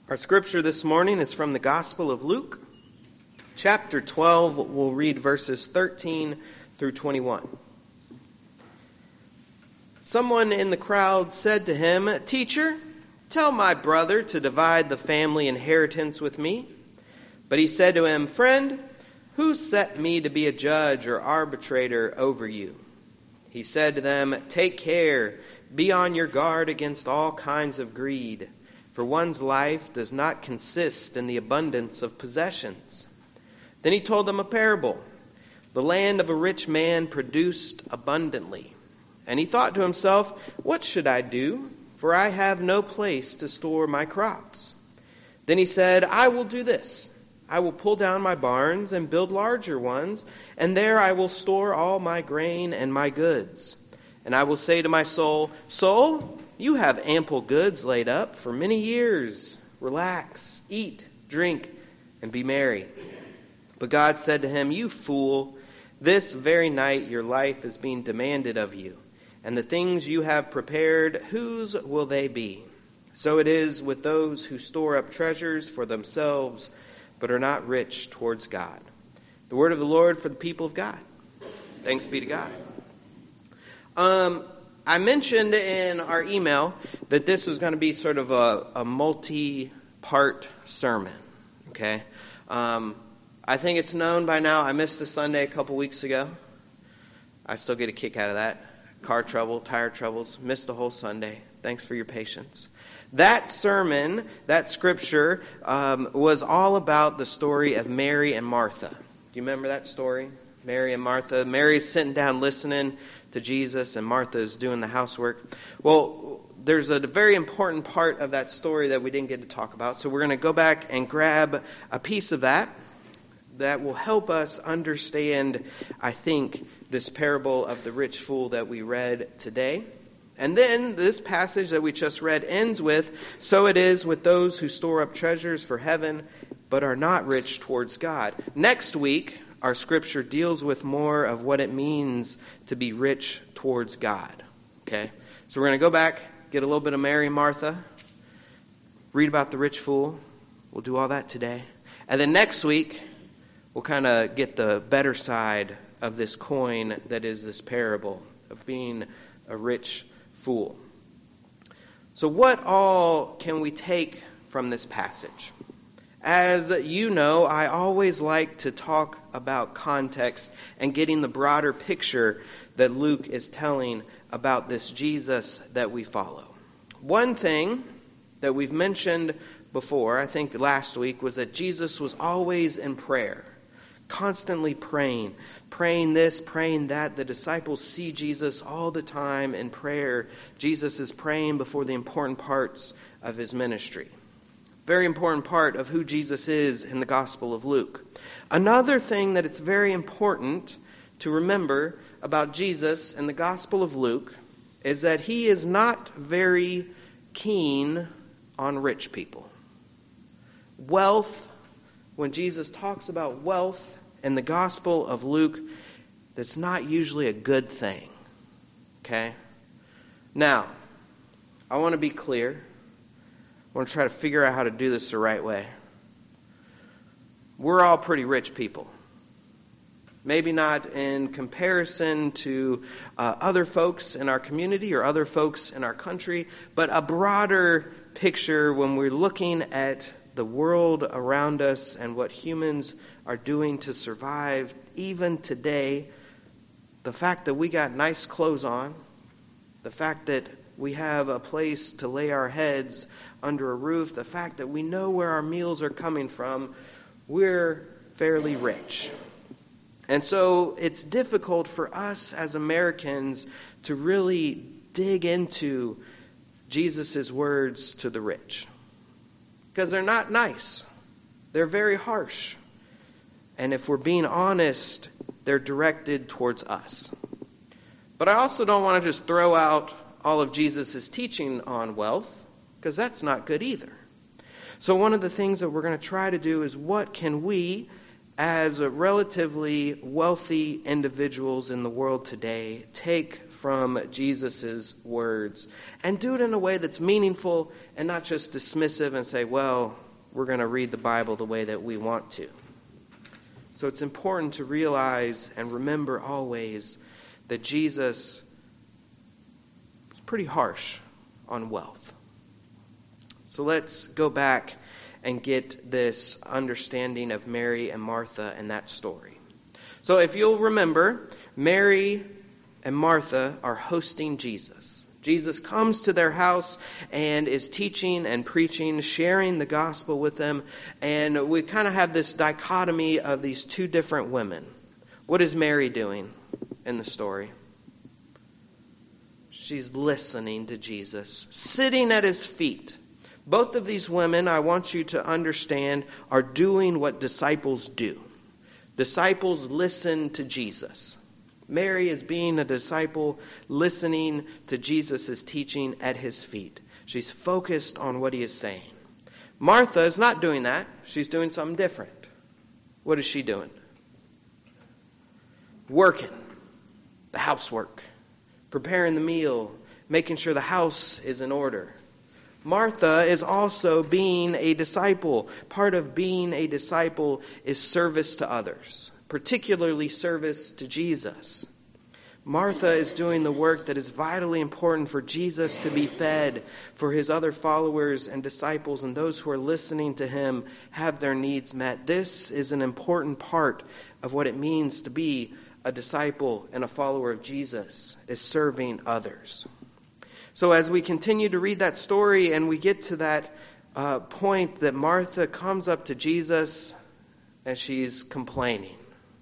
Our scripture this morning is from the Gospel of Luke, chapter 12. We'll read verses 13 through 21. Someone in the crowd said to him, "Teacher, tell my brother to divide the family inheritance with me." But he said to him, "Friend, who set me to be a judge or arbitrator over you?" He said to them, "Take care, be on your guard against all kinds of greed. For one's life does not consist in the abundance of possessions." Then he told them a parable. The land of a rich man produced abundantly. And he thought to himself, "What should I do? For I have no place to store my crops." Then he said, "I will do this. I will pull down my barns and build larger ones, and there I will store all my grain and my goods. And I will say to my soul, 'Soul, you have ample goods laid up for many years. Relax, eat, drink, and be merry.' But God said to him, 'You fool, this very night your life is being demanded of you. And the things you have prepared, whose will they be? So it is with those who store up treasures for themselves, but are not rich towards God.'" The word of the Lord for the people of God. Thanks be to God. I mentioned in our email that this was going to be sort of a multi-part sermon, okay? I think it's known by now. I missed the Sunday a couple weeks ago. I still get a kick out of that. Car trouble, tire troubles, missed the whole Sunday. Thanks for your patience. That sermon, that scripture, was all about the story of Mary and Martha. Do you remember that story? Mary and Martha. Mary's sitting down listening to Jesus, and Martha's doing the housework. Well, there's a very important part of that story that we didn't get to talk about, so we're going to go back and grab a piece of that will help us understand, I think, this parable of the rich fool that we read today. And then this passage that we just read ends with, "So it is with those who store up treasures for heaven, but are not rich towards God." Next week, our scripture deals with more of what it means to be rich towards God. Okay? So we're going to go back, get a little bit of Mary and Martha, read about the rich fool. We'll do all that today. And then next week, we'll kind of get the better side of this coin that is this parable of being a rich fool. So what all can we take from this passage? As you know, I always like to talk about context and getting the broader picture that Luke is telling about this Jesus that we follow. One thing that we've mentioned before, I think last week, was that Jesus was always in prayer, constantly praying this, praying that. The disciples see Jesus all the time in prayer. Jesus is praying before the important parts of his ministry. Very important part of who Jesus is in the Gospel of Luke. Another thing that it's very important to remember about Jesus in the Gospel of Luke is that he is not very keen on rich people. Wealth, when Jesus talks about wealth in the Gospel of Luke, that's not usually a good thing. Okay? Now, I want to be clear. I want to try to figure out how to do this the right way. We're all pretty rich people. Maybe not in comparison to other folks in our community or other folks in our country, but a broader picture when we're looking at the world around us and what humans are doing to survive. Even today, the fact that we got nice clothes on, the fact that we have a place to lay our heads under a roof, the fact that we know where our meals are coming from, we're fairly rich. And so it's difficult for us as Americans to really dig into Jesus' words to the rich, because they're not nice. They're very harsh. And if we're being honest, they're directed towards us. But I also don't want to just throw out all of Jesus' teaching on wealth, because that's not good either. So one of the things that we're going to try to do is, what can we as relatively wealthy individuals in the world today, take from Jesus' words and do it in a way that's meaningful and not just dismissive and say, well, we're going to read the Bible the way that we want to. So it's important to realize and remember always that Jesus was pretty harsh on wealth. So let's go back and get this understanding of Mary and Martha and that story. So if you'll remember, Mary and Martha are hosting Jesus. Jesus comes to their house and is teaching and preaching, sharing the gospel with them. And we kind of have this dichotomy of these two different women. What is Mary doing in the story? She's listening to Jesus, sitting at his feet. Both of these women, I want you to understand, are doing what disciples do. Disciples listen to Jesus. Mary is being a disciple, listening to Jesus' teaching at his feet. She's focused on what he is saying. Martha is not doing that. She's doing something different. What is she doing? Working. The housework. Preparing the meal. Making sure the house is in order. Martha is also being a disciple. Part of being a disciple is service to others, particularly service to Jesus. Martha is doing the work that is vitally important for Jesus to be fed, for his other followers and disciples and those who are listening to him have their needs met. This is an important part of what it means to be a disciple and a follower of Jesus, is serving others. So as we continue to read that story and we get to that point that Martha comes up to Jesus and she's complaining.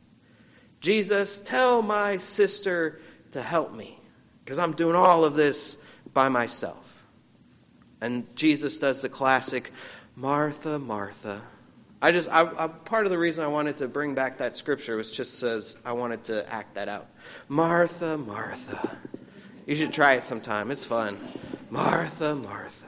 Jesus, tell my sister to help me because I'm doing all of this by myself. And Jesus does the classic, Martha, Martha. Part of the reason I wanted to bring back that scripture was just says I wanted to act that out. Martha, Martha. You should try it sometime. It's fun. Martha, Martha.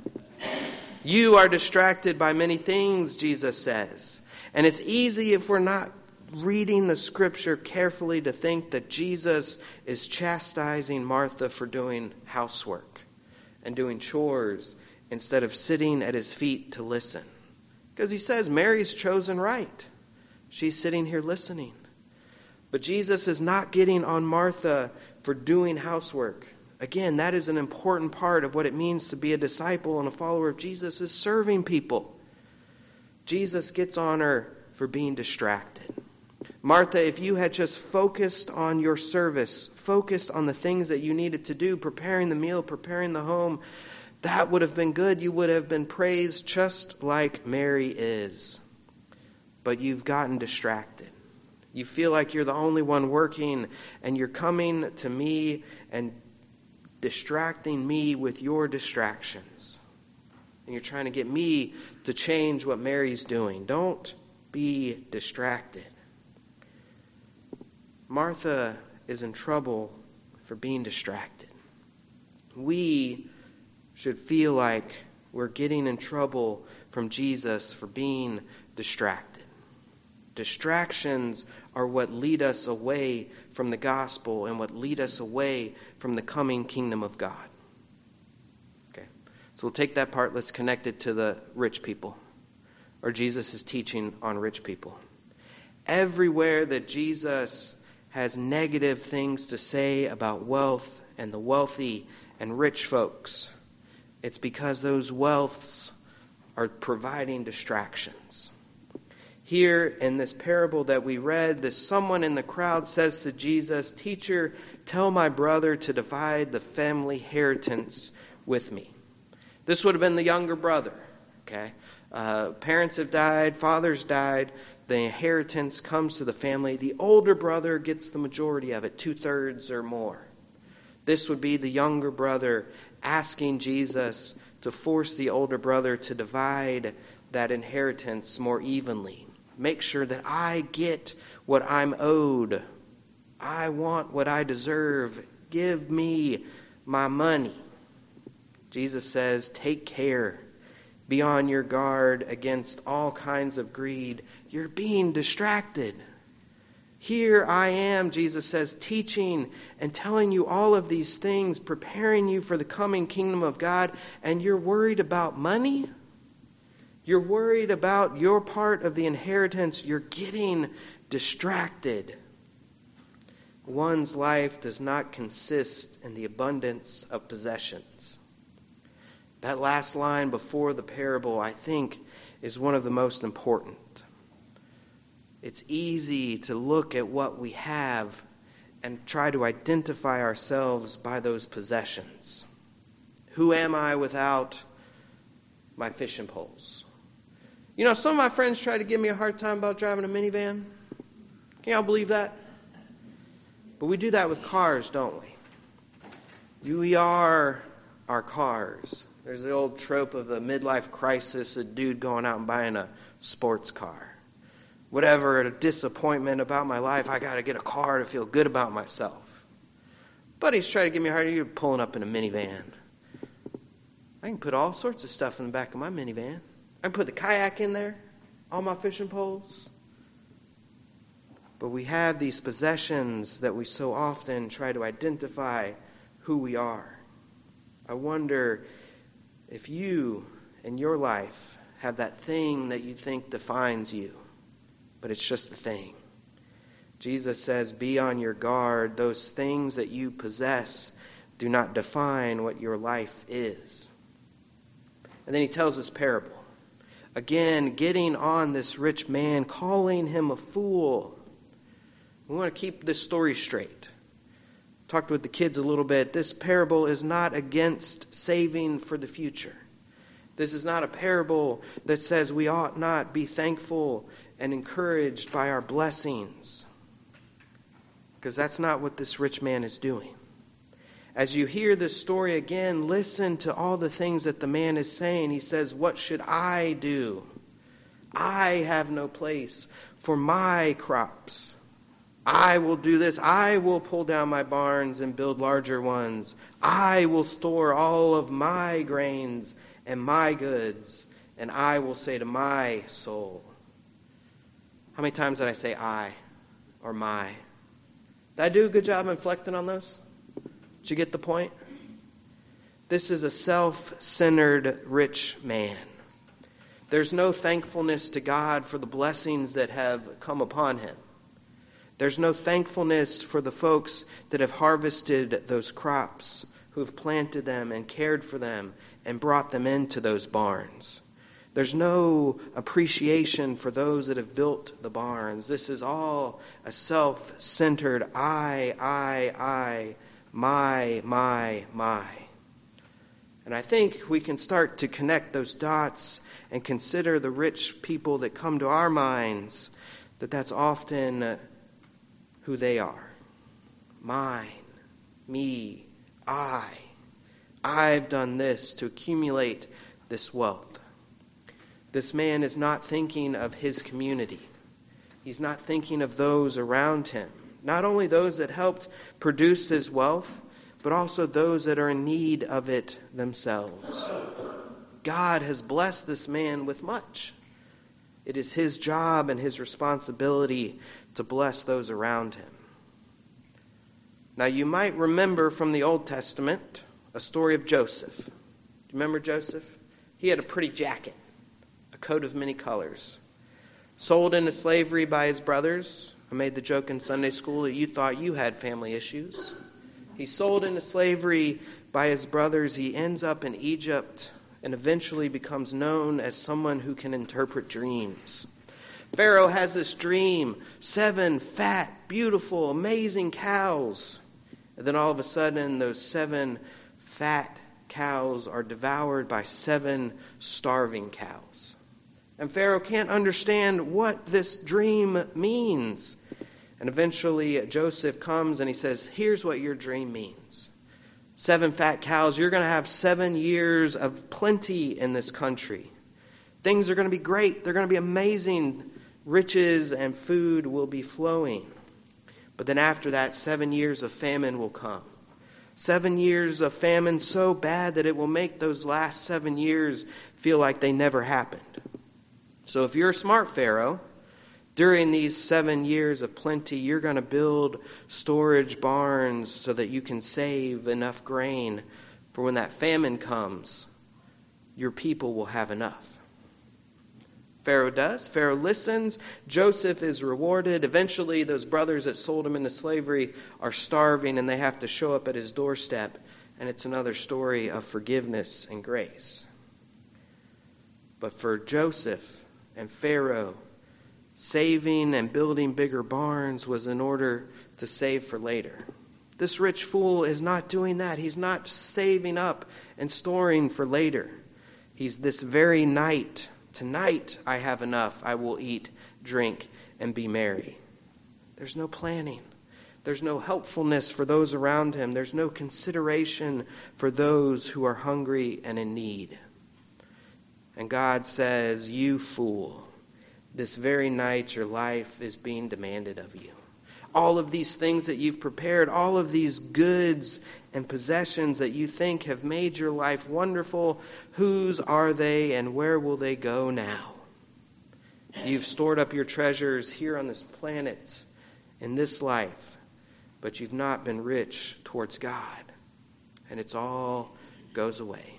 You are distracted by many things, Jesus says. And it's easy if we're not reading the scripture carefully to think that Jesus is chastising Martha for doing housework and doing chores instead of sitting at his feet to listen. Because he says Mary's chosen right. She's sitting here listening. But Jesus is not getting on Martha for doing housework. Again, that is an important part of what it means to be a disciple and a follower of Jesus, is serving people. Jesus gets on her for being distracted. Martha, if you had just focused on your service, focused on the things that you needed to do, preparing the meal, preparing the home, that would have been good. You would have been praised just like Mary is. But you've gotten distracted. You feel like you're the only one working, and you're coming to me and distracting me with your distractions. And you're trying to get me to change what Mary's doing. Don't be distracted. Martha is in trouble for being distracted. We should feel like we're getting in trouble from Jesus for being distracted. Distractions are what lead us away from the gospel and what lead us away from the coming kingdom of God. Okay, so we'll take that part. Let's connect it to the rich people, or Jesus' teaching on rich people. Everywhere that Jesus has negative things to say about wealth and the wealthy and rich folks, it's because those wealths are providing distractions. Here in this parable that we read, someone in the crowd says to Jesus, "Teacher, tell my brother to divide the family inheritance with me." This would have been the younger brother. Okay, parents have died, fathers died. The inheritance comes to the family. The older brother gets the majority of it, 2/3 or more. This would be the younger brother asking Jesus to force the older brother to divide that inheritance more evenly. Make sure that I get what I'm owed. I want what I deserve. Give me my money. Jesus says, take care. Be on your guard against all kinds of greed. You're being distracted. Here I am, Jesus says, teaching and telling you all of these things, preparing you for the coming kingdom of God, and you're worried about money? You're worried about your part of the inheritance. You're getting distracted. One's life does not consist in the abundance of possessions. That last line before the parable, I think, is one of the most important. It's easy to look at what we have and try to identify ourselves by those possessions. Who am I without my fishing poles? You know, some of my friends try to give me a hard time about driving a minivan. Can y'all believe that? But we do that with cars, don't we? We are our cars. There's the old trope of the midlife crisis, a dude going out and buying a sports car. Whatever a disappointment about my life, I got to get a car to feel good about myself. Buddies try to give me a hard time. You're pulling up in a minivan. I can put all sorts of stuff in the back of my minivan. I can put the kayak in there, all my fishing poles. But we have these possessions that we so often try to identify who we are. I wonder if you in your life have that thing that you think defines you, but it's just a thing. Jesus says, be on your guard. Those things that you possess do not define what your life is. And then he tells this parable. Again, getting on this rich man, calling him a fool. We want to keep this story straight. Talked with the kids a little bit. This parable is not against saving for the future. This is not a parable that says we ought not be thankful and encouraged by our blessings. Because that's not what this rich man is doing. As you hear this story again, listen to all the things that the man is saying. He says, what should I do? I have no place for my crops. I will do this. I will pull down my barns and build larger ones. I will store all of my grains and my goods, and I will say to my soul. How many times did I say I or my? Did I do a good job inflecting on those? Did you get the point? This is a self-centered rich man. There's no thankfulness to God for the blessings that have come upon him. There's no thankfulness for the folks that have harvested those crops, who have planted them and cared for them and brought them into those barns. There's no appreciation for those that have built the barns. This is all a self-centered I, my. And I think we can start to connect those dots and consider the rich people that come to our minds, that's often who they are. Mine, me, I've done this to accumulate this wealth. This man is not thinking of his community. He's not thinking of those around him. Not only those that helped produce his wealth, but also those that are in need of it themselves. God has blessed this man with much. It is his job and his responsibility to bless those around him. Now, you might remember from the Old Testament a story of Joseph. Do you remember Joseph? He had a pretty jacket, a coat of many colors. Sold into slavery by his brothers. I made the joke in Sunday school that you thought you had family issues. He's sold into slavery by his brothers. He ends up in Egypt and eventually becomes known as someone who can interpret dreams. Pharaoh has this dream, 7 fat, beautiful, amazing cows. And then all of a sudden, those 7 fat cows are devoured by 7 starving cows. And Pharaoh can't understand what this dream means. And eventually Joseph comes and he says, here's what your dream means. 7 fat cows, you're going to have 7 years of plenty in this country. Things are going to be great. They're going to be amazing. Riches and food will be flowing. But then after that, 7 years of famine will come. 7 years of famine so bad that it will make those last 7 years feel like they never happened. So if you're a smart Pharaoh, during these 7 years of plenty, you're going to build storage barns so that you can save enough grain for when that famine comes, your people will have enough. Pharaoh does. Pharaoh listens. Joseph is rewarded. Eventually, those brothers that sold him into slavery are starving and they have to show up at his doorstep. And it's another story of forgiveness and grace. But for Joseph and Pharaoh, saving and building bigger barns was in order to save for later. This rich fool is not doing that. He's not saving up and storing for later. He's this very night. Tonight I have enough. I will eat, drink, and be merry. There's no planning. There's no helpfulness for those around him. There's no consideration for those who are hungry and in need. And God says, you fool, this very night your life is being demanded of you. All of these things that you've prepared, all of these goods and possessions that you think have made your life wonderful, whose are they and where will they go now? You've stored up your treasures here on this planet, in this life, but you've not been rich towards God, and it's all goes away.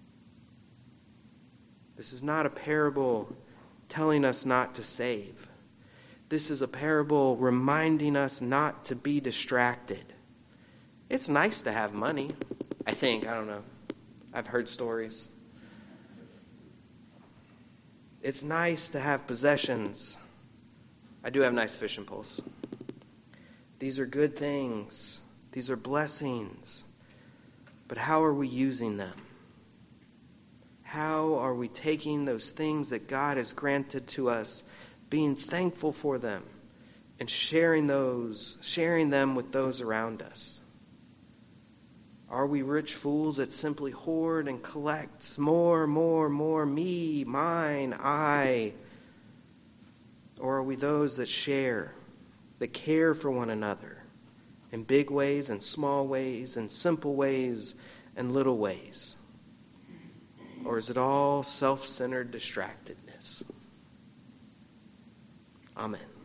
This is not a parable telling us not to save. This is a parable reminding us not to be distracted. It's nice to have money, I think. I don't know. I've heard stories. It's nice to have possessions. I do have nice fishing poles. These are good things. These are blessings. But how are we using them? How are we taking those things that God has granted to us, being thankful for them, and sharing them with those around us? Are we rich fools that simply hoard and collect more, me, mine, I? Or are we those that share, that care for one another in big ways and small ways, in simple ways and little ways? Or is it all self-centered distractedness? Amen.